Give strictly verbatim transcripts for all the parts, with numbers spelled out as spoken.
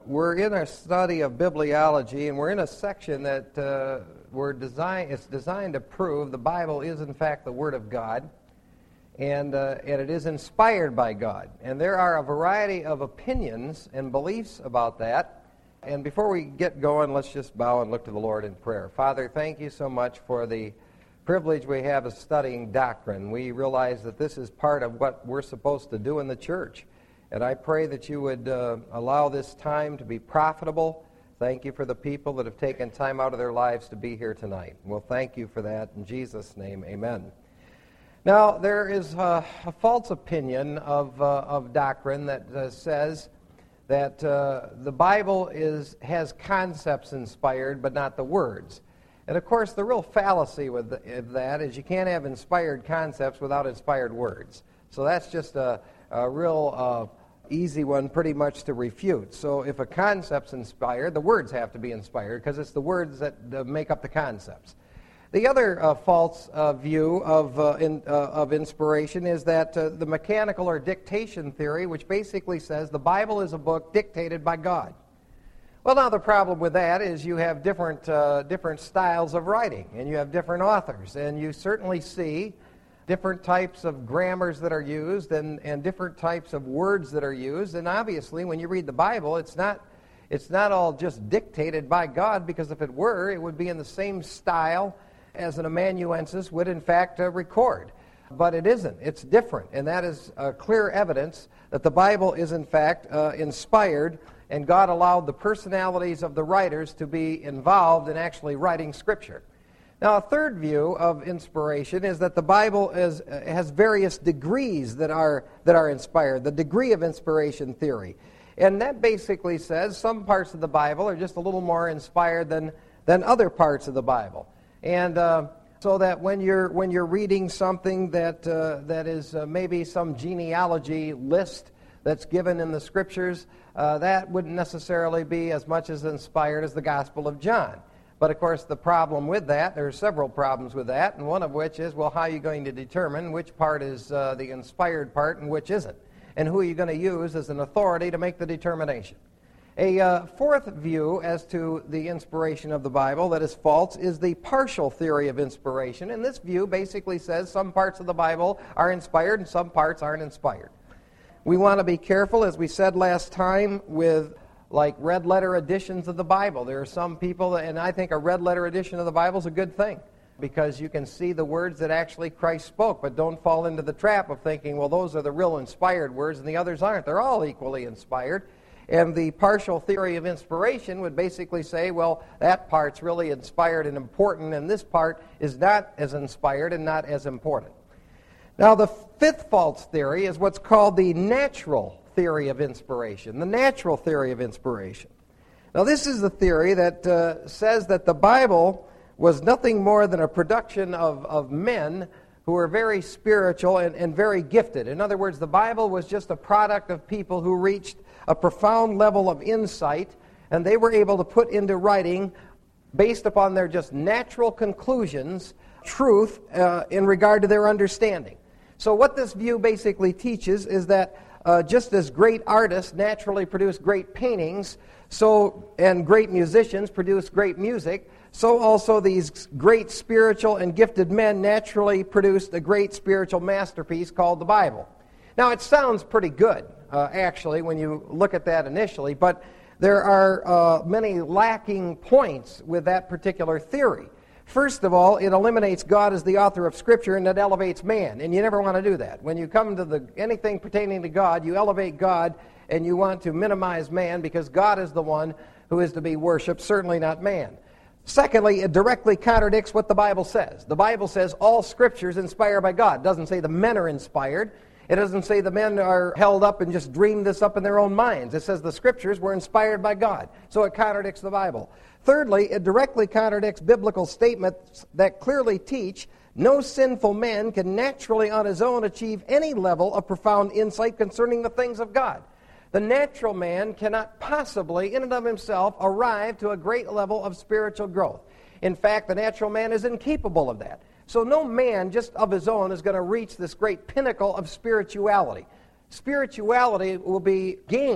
we're in our study of bibliology, and we're in a section that uh, we're design, it's designed to prove the Bible is, in fact, the Word of God, and, uh, and it is inspired by God. And there are a variety of opinions and beliefs about that. And before we get going, let's just bow and look to the Lord in prayer. Father, thank you so much for the privilege we have of studying doctrine. We realize that this is part of what we're supposed to do in the church. And I pray that you would uh, allow this time to be profitable. Thank you for the people that have taken time out of their lives to be here tonight. We'll thank you for that. In Jesus' name, amen. Now, there is a, a false opinion of, uh, of doctrine that uh, says that uh, the Bible is has concepts inspired, but not the words. And, of course, the real fallacy with the, that is you can't have inspired concepts without inspired words. So that's just a, a real uh, easy one pretty much to refute. So if a concept's inspired, the words have to be inspired because it's the words that uh, make up the concepts. The other uh, false uh, view of, uh, in, uh, of inspiration is that uh, the mechanical or dictation theory, which basically says the Bible is a book dictated by God. Well, now the problem with that is you have different uh, different styles of writing, and you have different authors, and you certainly see different types of grammars that are used and, and different types of words that are used. And obviously, when you read the Bible, it's not it's not all just dictated by God, because if it were, it would be in the same style as an amanuensis would, in fact, uh, record. But it isn't. It's different, and that is uh, clear evidence that the Bible is, in fact, uh, inspired, and God allowed the personalities of the writers to be involved in actually writing Scripture. Now, a third view of inspiration is that the Bible is, uh, has various degrees that are, that are inspired, the degree of inspiration theory. And that basically says some parts of the Bible are just a little more inspired than, than other parts of the Bible. And uh, so that when you're, when you're reading something that, uh, that is uh, maybe some genealogy list that's given in the Scriptures, uh, that wouldn't necessarily be as much as inspired as the Gospel of John. But, of course, the problem with that, there are several problems with that, and one of which is, well, how are you going to determine which part is uh, the inspired part and which isn't? And who are you going to use as an authority to make the determination? A uh, fourth view as to the inspiration of the Bible that is false is the partial theory of inspiration. And this view basically says some parts of the Bible are inspired and some parts aren't inspired. We want to be careful, as we said last time, with like red letter editions of the Bible. There are some people, and I think a red letter edition of the Bible is a good thing, because you can see the words that actually Christ spoke, but don't fall into the trap of thinking, well, those are the real inspired words and the others aren't. They're all equally inspired. And the partial theory of inspiration would basically say, well, that part's really inspired and important, and this part is not as inspired and not as important. Now, the fifth false theory is what's called the natural theory of inspiration, the natural theory of inspiration. Now, this is the theory that uh, says that the Bible was nothing more than a production of, of men who were very spiritual and, and very gifted. In other words, the Bible was just a product of people who reached a profound level of insight, and they were able to put into writing, based upon their just natural conclusions, truth uh, in regard to their understanding. So what this view basically teaches is that uh, just as great artists naturally produce great paintings, so and great musicians produce great music, so also these great spiritual and gifted men naturally produced a great spiritual masterpiece called the Bible. Now, it sounds pretty good, uh, actually, when you look at that initially, but there are uh, many lacking points with that particular theory. First of all, it eliminates God as the author of Scripture, and it elevates man, and you never want to do that. When you come to the anything pertaining to God, you elevate God, and you want to minimize man, because God is the one who is to be worshipped, certainly not man. Secondly, it directly contradicts what the Bible says. The Bible says all Scripture is inspired by God. It doesn't say the men are inspired. It doesn't say the men are held up and just dreamed this up in their own minds. It says the Scriptures were inspired by God. So it contradicts the Bible. Thirdly, it directly contradicts biblical statements that clearly teach no sinful man can naturally on his own achieve any level of profound insight concerning the things of God. The natural man cannot possibly, in and of himself, arrive to a great level of spiritual growth. In fact, the natural man is incapable of that. So no man just of his own is going to reach this great pinnacle of spirituality. Spirituality will be gained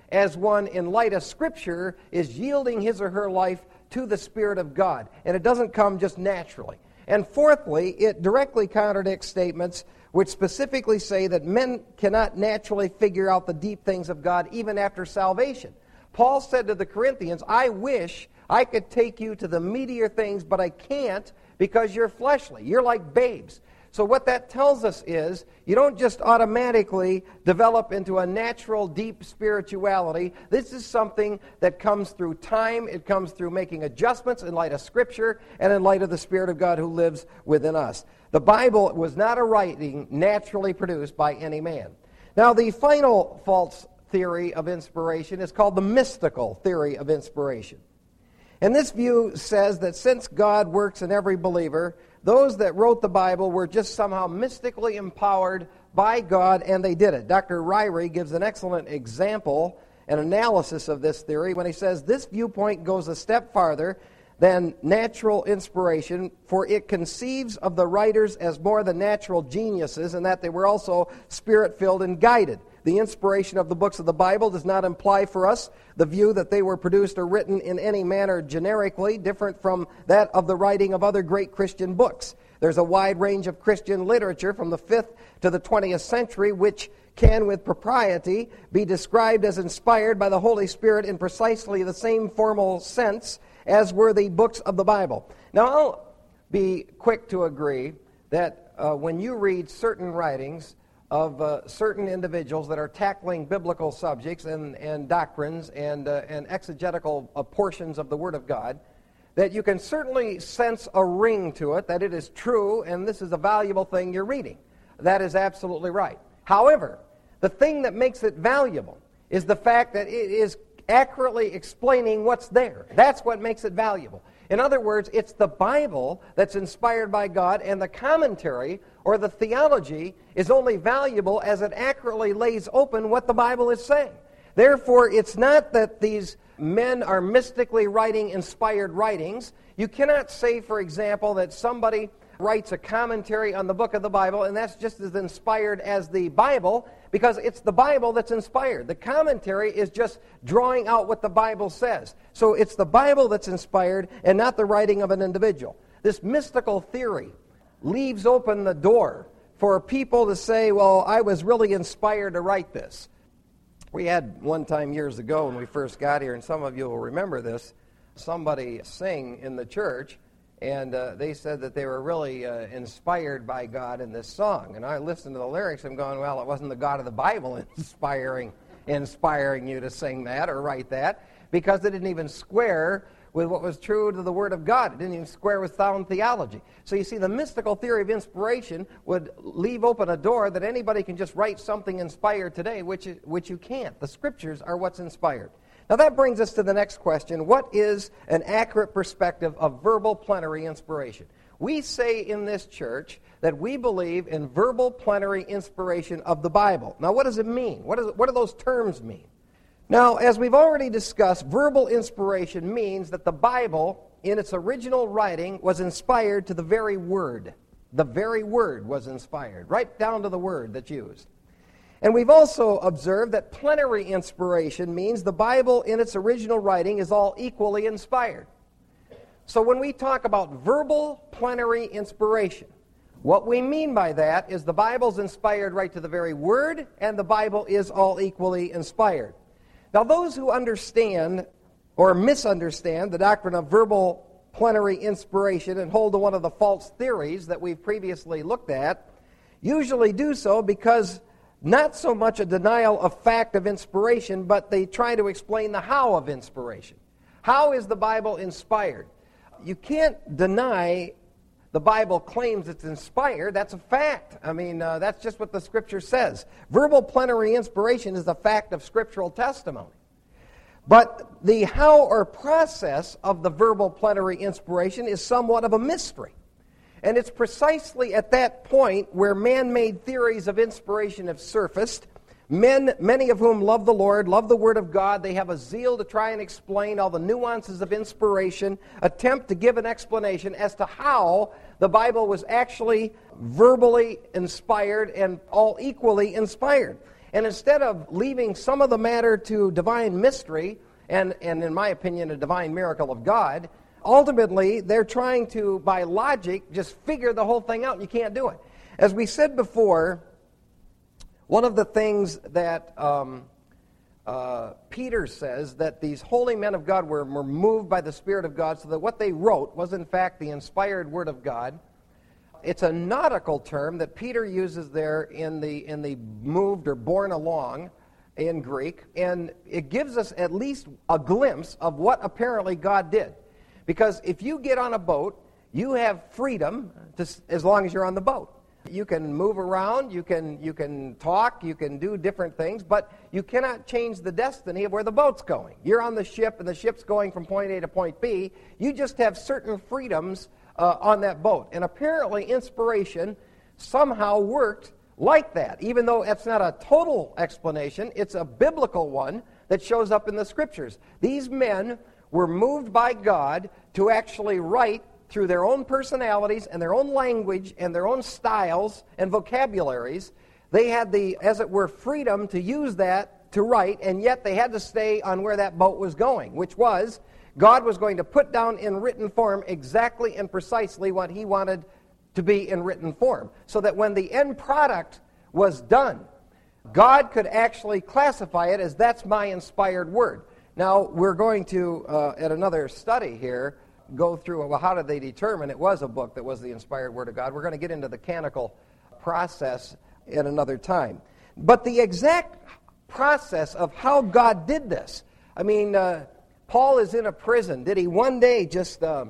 as one in light of Scripture is yielding his or her life to the Spirit of God. And it doesn't come just naturally. And fourthly, it directly contradicts statements which specifically say that men cannot naturally figure out the deep things of God even after salvation. Paul said to the Corinthians, I wish I could take you to the meatier things, but I can't because you're fleshly. You're like babes. So what that tells us is you don't just automatically develop into a natural, deep spirituality. This is something that comes through time. It comes through making adjustments in light of Scripture and in light of the Spirit of God who lives within us. The Bible was not a writing naturally produced by any man. Now, the final false theory of inspiration is called the mystical theory of inspiration. And this view says that since God works in every believer, those that wrote the Bible were just somehow mystically empowered by God, and they did it. Doctor Ryrie gives an excellent example and analysis of this theory when he says this viewpoint goes a step farther than natural inspiration, for it conceives of the writers as more than natural geniuses, and that they were also spirit-filled and guided. The inspiration of the books of the Bible does not imply for us the view that they were produced or written in any manner generically, different from that of the writing of other great Christian books. There's a wide range of Christian literature from the fifth to the twentieth century which can, with propriety, be described as inspired by the Holy Spirit in precisely the same formal sense as were the books of the Bible. Now, I'll be quick to agree that uh, when you read certain writings of uh, certain individuals that are tackling biblical subjects and, and doctrines and, uh, and exegetical uh, portions of the Word of God, that you can certainly sense a ring to it, that it is true, and this is a valuable thing you're reading. That is absolutely right. However, the thing that makes it valuable is the fact that it is accurately explaining what's there. That's what makes it valuable. In other words, it's the Bible that's inspired by God, and the commentary or the theology is only valuable as it accurately lays open what the Bible is saying. Therefore, it's not that these men are mystically writing inspired writings. You cannot say, for example, that somebody writes a commentary on the book of the Bible, and that's just as inspired as the Bible, because it's the Bible that's inspired. The commentary is just drawing out what the Bible says. So it's the Bible that's inspired and not the writing of an individual. This mystical theory leaves open the door for people to say, well, I was really inspired to write this. We had one time years ago when we first got here, and some of you will remember this, somebody sing in the church, and uh, they said that they were really uh, inspired by God in this song. And I listened to the lyrics, and I'm going, well, it wasn't the God of the Bible inspiring inspiring you to sing that or write that, because it didn't even square with what was true to the Word of God. It didn't even square with sound theology. So you see, the mystical theory of inspiration would leave open a door that anybody can just write something inspired today, which, which you can't. The Scriptures are what's inspired. Now that brings us to the next question. What is an accurate perspective of verbal plenary inspiration? We say in this church that we believe in verbal plenary inspiration of the Bible. Now what does it mean? What, is, what do those terms mean? Now, as we've already discussed, verbal inspiration means that the Bible, in its original writing, was inspired to the very word. The very word was inspired, right down to the word that's used. And we've also observed that plenary inspiration means the Bible in its original writing is all equally inspired. So when we talk about verbal plenary inspiration, what we mean by that is the Bible's inspired right to the very word, and the Bible is all equally inspired. Now those who understand or misunderstand the doctrine of verbal plenary inspiration and hold to one of the false theories that we've previously looked at usually do so because not so much a denial of fact of inspiration, but they try to explain the how of inspiration. How is the Bible inspired? You can't deny the Bible claims it's inspired. That's a fact. I mean, uh, that's just what the Scripture says. Verbal plenary inspiration is the fact of scriptural testimony. But the how or process of the verbal plenary inspiration is somewhat of a mystery. And it's precisely at that point where man-made theories of inspiration have surfaced. Men, many of whom love the Lord, love the Word of God. They have a zeal to try and explain all the nuances of inspiration, attempt to give an explanation as to how the Bible was actually verbally inspired and all equally inspired. And instead of leaving some of the matter to divine mystery, and, and in my opinion, a divine miracle of God, ultimately they're trying to, by logic, just figure the whole thing out, and you can't do it. As we said before, one of the things that um, uh, Peter says, that these holy men of God were, were moved by the Spirit of God, so that what they wrote was in fact the inspired Word of God. It's a nautical term that Peter uses there in the in the moved or borne along in Greek, and it gives us at least a glimpse of what apparently God did. Because if you get on a boat, you have freedom to, as long as you're on the boat. You can move around, you can you can talk, you can do different things, but you cannot change the destiny of where the boat's going. You're on the ship, and the ship's going from point A to point B. You just have certain freedoms uh, on that boat. And apparently inspiration somehow worked like that. Even though it's not a total explanation, it's a biblical one that shows up in the Scriptures. These men were moved by God to actually write through their own personalities and their own language and their own styles and vocabularies. They had the, as it were, freedom to use that to write, and yet they had to stay on where that boat was going, which was God was going to put down in written form exactly and precisely what He wanted to be in written form, so that when the end product was done, God could actually classify it as, that's my inspired word. Now, we're going to, uh, at another study here, go through, well, how did they determine it was a book that was the inspired Word of God? We're going to get into the canonical process at another time. But the exact process of how God did this, I mean, uh, Paul is in a prison. Did he one day just uh,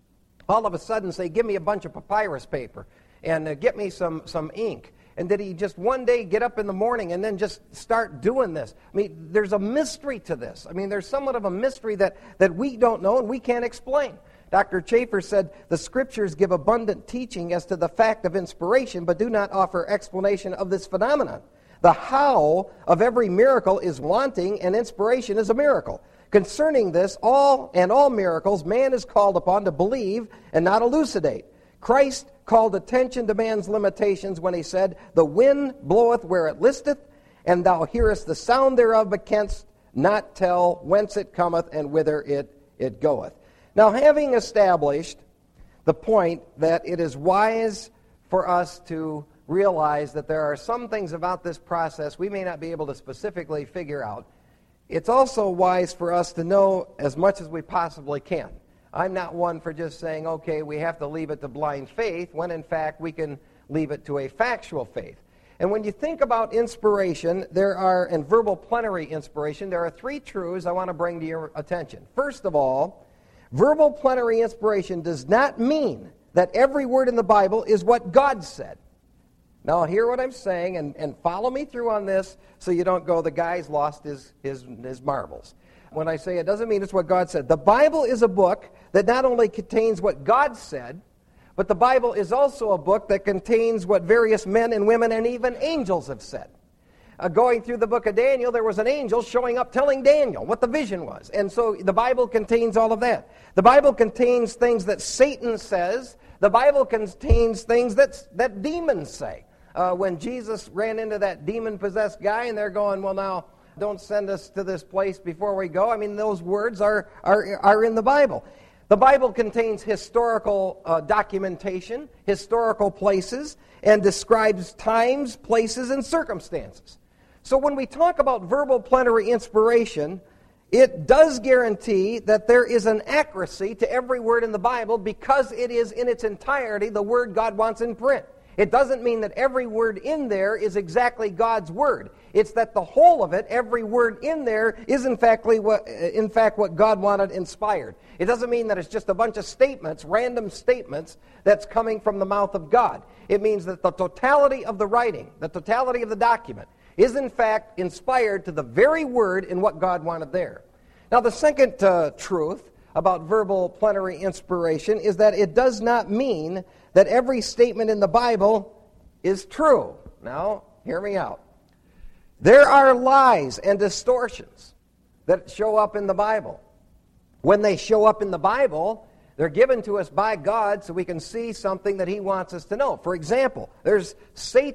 all of a sudden say, give me a bunch of papyrus paper and uh, get me some, some ink? And did he just one day get up in the morning and then just start doing this? I mean, there's a mystery to this. I mean, there's somewhat of a mystery that, that we don't know and we can't explain. Doctor Chafer said, the Scriptures give abundant teaching as to the fact of inspiration, but do not offer explanation of this phenomenon. The how of every miracle is wanting, and inspiration is a miracle. Concerning this, all and all miracles, man is called upon to believe and not elucidate. Christ called attention to man's limitations when he said, the wind bloweth where it listeth, and thou hearest the sound thereof, but canst not tell whence it cometh and whither it, it goeth. Now, having established the point that it is wise for us to realize that there are some things about this process we may not be able to specifically figure out, it's also wise for us to know as much as we possibly can. I'm not one for just saying, okay, we have to leave it to blind faith, when in fact we can leave it to a factual faith. And when you think about inspiration, there are, and verbal plenary inspiration, there are three truths I want to bring to your attention. First of all, verbal plenary inspiration does not mean that every word in the Bible is what God said. Now, hear what I'm saying, and, and follow me through on this so you don't go, the guy's lost his, his, his marbles. When I say it doesn't mean it's what God said. The Bible is a book that not only contains what God said, but the Bible is also a book that contains what various men and women and even angels have said. Uh, going through the book of Daniel, there was an angel showing up telling Daniel what the vision was. And so the Bible contains all of that. The Bible contains things that Satan says. The Bible contains things that, that demons say. Uh, when Jesus ran into that demon-possessed guy, and they're going, well, now, don't send us to this place before we go. I mean, those words are, are, are in the Bible. The Bible contains historical uh, documentation, historical places, and describes times, places, and circumstances. So when we talk about verbal plenary inspiration, it does guarantee that there is an accuracy to every word in the Bible because it is in its entirety the word God wants in print. It doesn't mean that every word in there is exactly God's word. It's that the whole of it, every word in there, is in fact what, in fact what God wanted inspired. It doesn't mean that it's just a bunch of statements, random statements, that's coming from the mouth of God. It means that the totality of the writing, the totality of the document, is in fact inspired to the very word in what God wanted there. Now, the second uh, truth about verbal plenary inspiration is that it does not mean that every statement in the Bible is true. Now, hear me out. There are lies and distortions that show up in the Bible. When they show up in the Bible, they're given to us by God so we can see something that He wants us to know. For example, there's Satan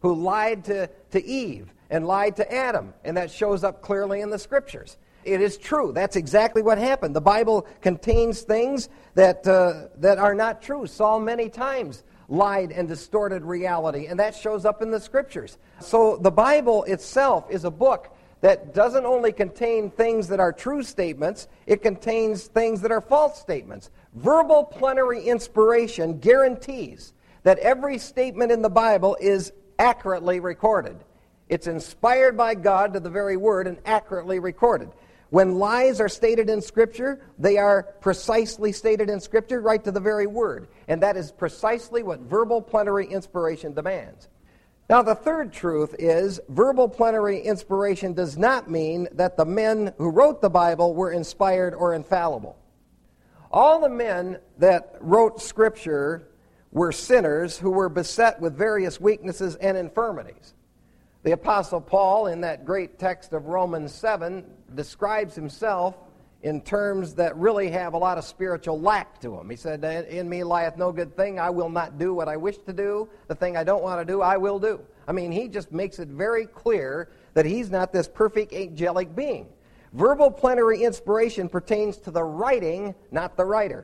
who lied to, to Eve and lied to Adam, and that shows up clearly in the Scriptures. It is true. That's exactly what happened. The Bible contains things that uh, that are not true. Saul many times lied and distorted reality, and that shows up in the Scriptures. So the Bible itself is a book that doesn't only contain things that are true statements, it contains things that are false statements. Verbal plenary inspiration guarantees that every statement in the Bible is accurately recorded. It's inspired by God to the very word and accurately recorded. When lies are stated in Scripture, they are precisely stated in Scripture right to the very word. And that is precisely what verbal plenary inspiration demands. Now, the third truth is verbal plenary inspiration does not mean that the men who wrote the Bible were inspired or infallible. All the men that wrote Scripture were sinners who were beset with various weaknesses and infirmities. The Apostle Paul, in that great text of Romans seven, describes himself in terms that really have a lot of spiritual lack to him. He said, "In me lieth no good thing. I will not do what I wish to do. The thing I don't want to do, I will do." I mean, he just makes it very clear that he's not this perfect angelic being. Verbal plenary inspiration pertains to the writing, not the writer.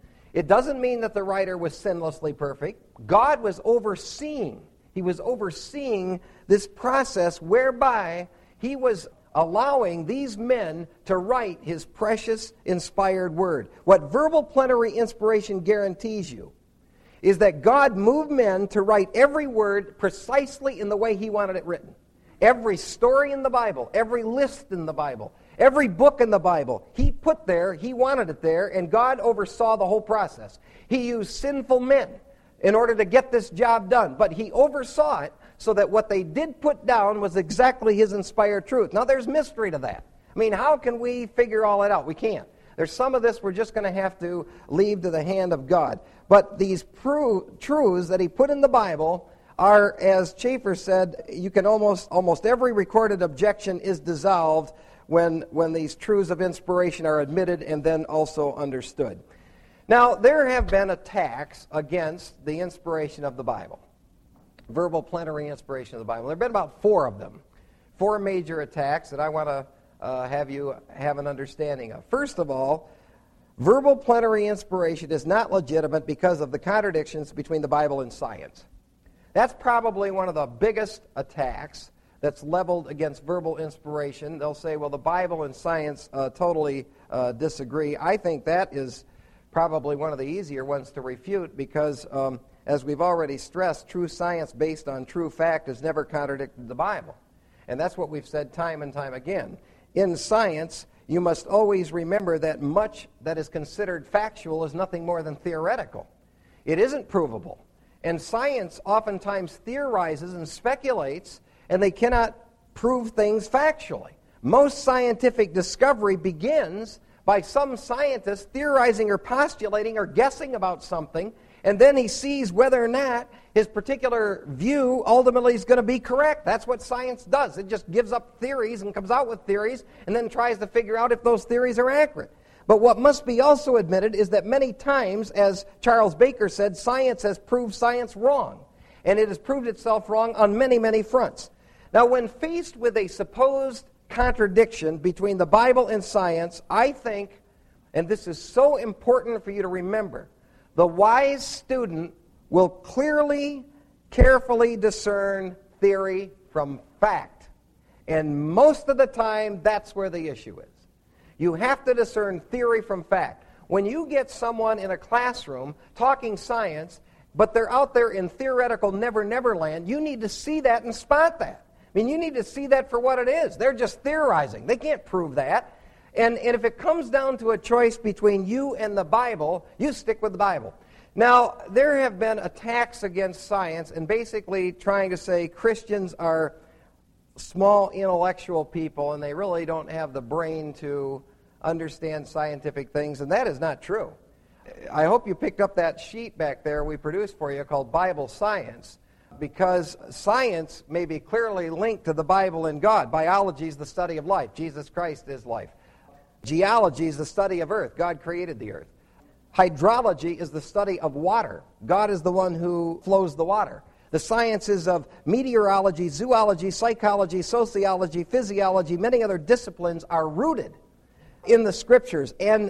It doesn't mean that the writer was sinlessly perfect. God was overseeing. He was overseeing this process whereby he was allowing these men to write his precious, inspired word. What verbal plenary inspiration guarantees you is that God moved men to write every word precisely in the way he wanted it written. Every story in the Bible, every list in the Bible, every book in the Bible, he put there, he wanted it there, and God oversaw the whole process. He used sinful men in order to get this job done, but he oversaw it so that what they did put down was exactly his inspired truth. Now, there's mystery to that. I mean, how can we figure all that out? We can't. There's some of this we're just going to have to leave to the hand of God. But these pru- truths that he put in the Bible are, as Schaeffer said, you can almost, almost every recorded objection is dissolved when, when these truths of inspiration are admitted and then also understood. Now, there have been attacks against the inspiration of the Bible. Verbal plenary inspiration of the Bible. There have been about four of them. Four major attacks that I want to uh, have you have an understanding of. First of all, verbal plenary inspiration is not legitimate because of the contradictions between the Bible and science. That's probably one of the biggest attacks that's leveled against verbal inspiration. They'll say, well, the Bible and science uh, totally uh, disagree. I think that is probably one of the easier ones to refute because, um, as we've already stressed, true science based on true fact has never contradicted the Bible. And that's what we've said time and time again. In science, you must always remember that much that is considered factual is nothing more than theoretical. It isn't provable. And science oftentimes theorizes and speculates, and they cannot prove things factually. Most scientific discovery begins by some scientist theorizing or postulating or guessing about something, and then he sees whether or not his particular view ultimately is going to be correct. That's what science does. It just gives up theories and comes out with theories and then tries to figure out if those theories are accurate. But what must be also admitted is that many times, as Charles Baker said, science has proved science wrong. And it has proved itself wrong on many, many fronts. Now, when faced with a supposed contradiction between the Bible and science, I think, and this is so important for you to remember, the wise student will clearly, carefully discern theory from fact. And most of the time, that's where the issue is. You have to discern theory from fact. When you get someone in a classroom talking science, but they're out there in theoretical never-never land, you need to see that and spot that. I mean, you need to see that for what it is. They're just theorizing. They can't prove that. And, and if it comes down to a choice between you and the Bible, you stick with the Bible. Now, there have been attacks against science and basically trying to say Christians are small intellectual people and they really don't have the brain to understand scientific things, and that is not true. I hope you picked up that sheet back there we produced for you called Bible Science, because science may be clearly linked to the Bible and God. Biology is the study of life. Jesus Christ is life. Geology is the study of earth. God created the earth. Hydrology is the study of water. God is the one who flows the water. The sciences of meteorology, zoology, psychology, sociology, physiology, many other disciplines are rooted in the Scriptures. And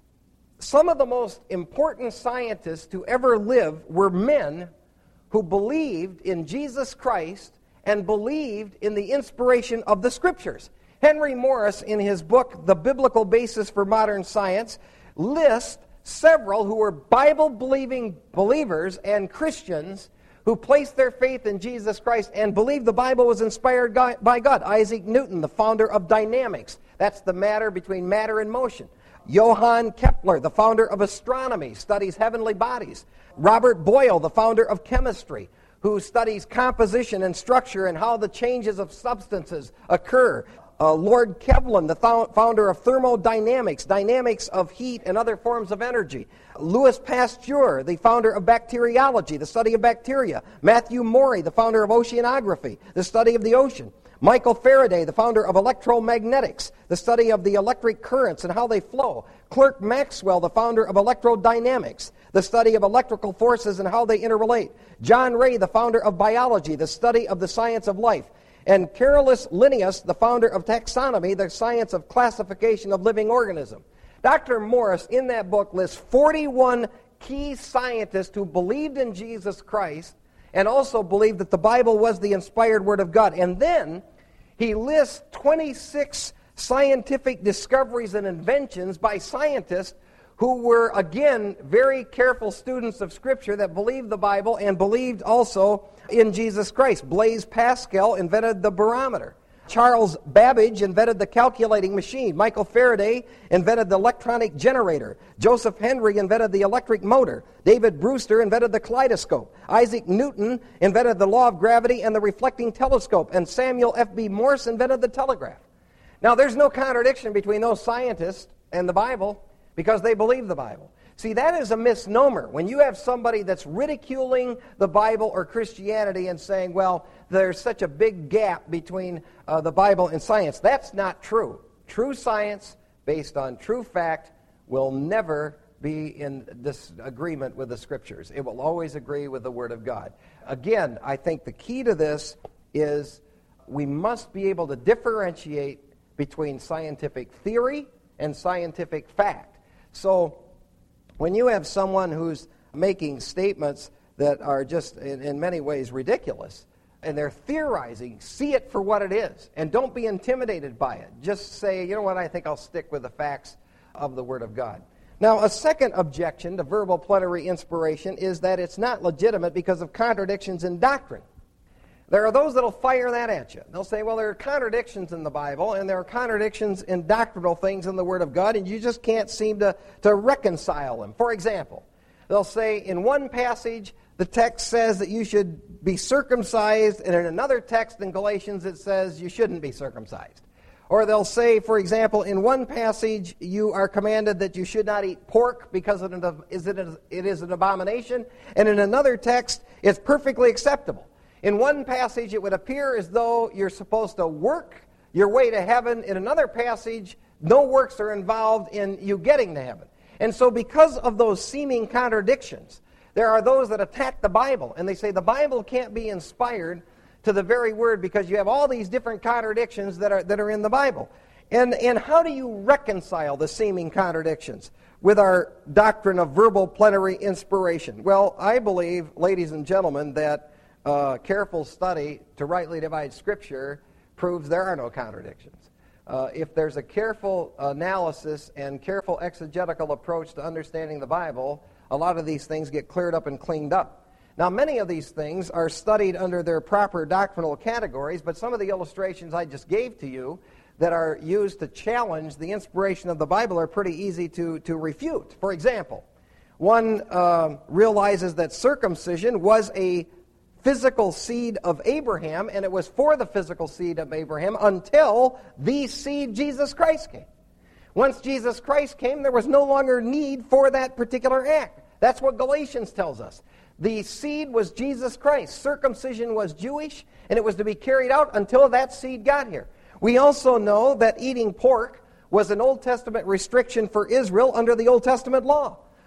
some of the most important scientists to ever live were men who believed in Jesus Christ and believed in the inspiration of the Scriptures. Henry Morris, in his book, The Biblical Basis for Modern Science, lists several who were Bible-believing believers and Christians who placed their faith in Jesus Christ and believed the Bible was inspired by God. Isaac Newton, the founder of dynamics. That's the matter between matter and motion. Johann Kepler, the founder of astronomy, studies heavenly bodies. Robert Boyle, the founder of chemistry, who studies composition and structure and how the changes of substances occur. Uh, Lord Kelvin, the th- founder of thermodynamics, dynamics of heat and other forms of energy. Louis Pasteur, the founder of bacteriology, the study of bacteria. Matthew Maury, the founder of oceanography, the study of the ocean. Michael Faraday, the founder of electromagnetics, the study of the electric currents and how they flow. Clerk Maxwell, the founder of electrodynamics, the study of electrical forces and how they interrelate. John Ray, the founder of biology, the study of the science of life. And Carolus Linnaeus, the founder of taxonomy, the science of classification of living organisms. Doctor Morris, in that book, lists forty-one key scientists who believed in Jesus Christ and also believed that the Bible was the inspired Word of God. And then he lists twenty-six scientific discoveries and inventions by scientists who were, again, very careful students of Scripture that believed the Bible and believed also in Jesus Christ. Blaise Pascal invented the barometer. Charles Babbage invented the calculating machine. Michael Faraday invented the electronic generator. Joseph Henry invented the electric motor. David Brewster invented the kaleidoscope. Isaac Newton invented the law of gravity and the reflecting telescope. And Samuel F B Morse invented the telegraph. Now, there's no contradiction between those scientists and the Bible because they believe the Bible. See, that is a misnomer. When you have somebody that's ridiculing the Bible or Christianity and saying, well, there's such a big gap between uh, the Bible and science, that's not true. True science, based on true fact, will never be in disagreement with the Scriptures. It will always agree with the Word of God. Again, I think the key to this is we must be able to differentiate between scientific theory and scientific fact. So, when you have someone who's making statements that are just in, in many ways ridiculous, and they're theorizing, see it for what it is, and don't be intimidated by it. Just say, you know what, I think I'll stick with the facts of the Word of God. Now, a second objection to verbal plenary inspiration is that it's not legitimate because of contradictions in doctrine. There are those that will fire that at you. They'll say, well, there are contradictions in the Bible, and there are contradictions in doctrinal things in the Word of God, and you just can't seem to, to reconcile them. For example, they'll say in one passage, the text says that you should be circumcised, and in another text in Galatians it says you shouldn't be circumcised. Or they'll say, for example, in one passage you are commanded that you should not eat pork because it is an abomination, and in another text it's perfectly acceptable. In one passage, it would appear as though you're supposed to work your way to heaven. In another passage, no works are involved in you getting to heaven. And so because of those seeming contradictions, there are those that attack the Bible, and they say the Bible can't be inspired to the very word because you have all these different contradictions that are, that are in the Bible. And, and how do you reconcile the seeming contradictions with our doctrine of verbal plenary inspiration? Well, I believe, ladies and gentlemen, that Uh, careful study to rightly divide Scripture proves there are no contradictions. Uh, if there's a careful analysis and careful exegetical approach to understanding the Bible, a lot of these things get cleared up and cleaned up. Now, many of these things are studied under their proper doctrinal categories, but some of the illustrations I just gave to you that are used to challenge the inspiration of the Bible are pretty easy to, to refute. For example, one uh, realizes that circumcision was a physical seed of Abraham, and it was for the physical seed of Abraham until the seed Jesus Christ came. Once Jesus Christ came, there was no longer need for that particular act. That's what Galatians tells us. The seed was Jesus Christ. Circumcision was Jewish, and it was to be carried out until that seed got here. We also know that eating pork was an Old Testament restriction for Israel under the Old Testament law.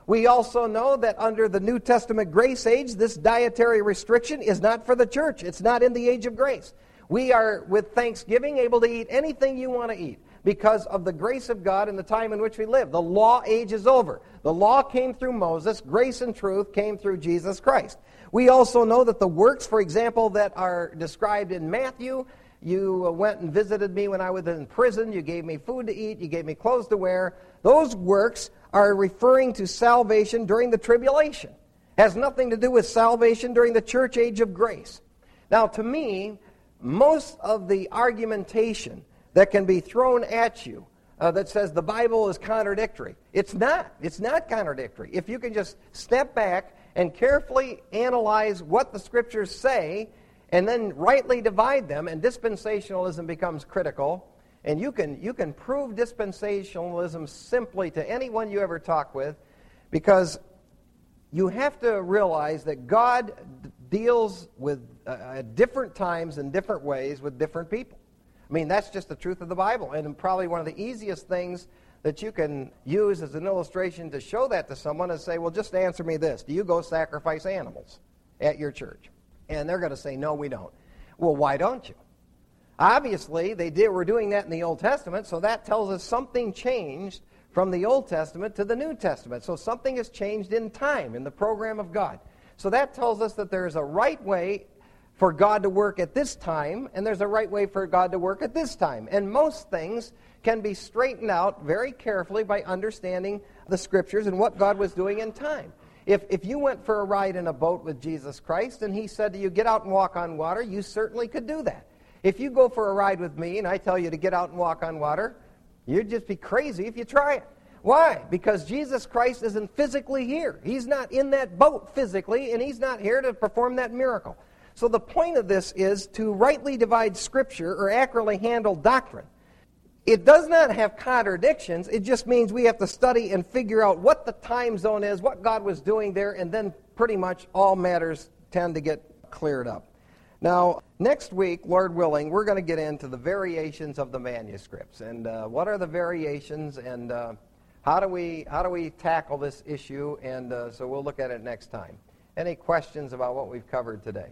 We also know that under the New Testament grace age, this dietary restriction is not for the church. It's not in the age of grace. We are, with thanksgiving, able to eat anything you want to eat because of the grace of God in the time in which we live. The law age is over. The law came through Moses. Grace and truth came through Jesus Christ. We also know that the works, for example, that are described in Matthew, you went and visited me when I was in prison, you gave me food to eat, you gave me clothes to wear. Those works are referring to salvation during the tribulation. Has nothing to do with salvation during the church age of grace. Now, to me, most of the argumentation that can be thrown at you uh, that says the Bible is contradictory, it's not. It's not contradictory. If you can just step back and carefully analyze what the Scriptures say and then rightly divide them, and dispensationalism becomes critical, and you can you can prove dispensationalism simply to anyone you ever talk with, because you have to realize that God d- deals with uh, at different times in different ways with different people. I mean, that's just the truth of the Bible, and probably one of the easiest things that you can use as an illustration to show that to someone is say, well, just answer me this. Do you go sacrifice animals at your church? And they're going to say, no, we don't. Well, why don't you? Obviously, they did, were doing that in the Old Testament, so that tells us something changed from the Old Testament to the New Testament. So something has changed in time, in the program of God. So that tells us that there's a right way for God to work at this time, and there's a right way for God to work at this time. And most things can be straightened out very carefully by understanding the Scriptures and what God was doing in time. If if you went for a ride in a boat with Jesus Christ and he said to you, get out and walk on water, you certainly could do that. If you go for a ride with me and I tell you to get out and walk on water, you'd just be crazy if you try it. Why? Because Jesus Christ isn't physically here. He's not in that boat physically, and he's not here to perform that miracle. So the point of this is to rightly divide Scripture or accurately handle doctrine. It does not have contradictions. It just means we have to study and figure out what the time zone is, what God was doing there, and then pretty much all matters tend to get cleared up. Now, next week, Lord willing, we're going to get into the variations of the manuscripts. And uh, what are the variations, and uh, how do we how do we tackle this issue? And uh, so we'll look at it next time. Any questions about what we've covered today?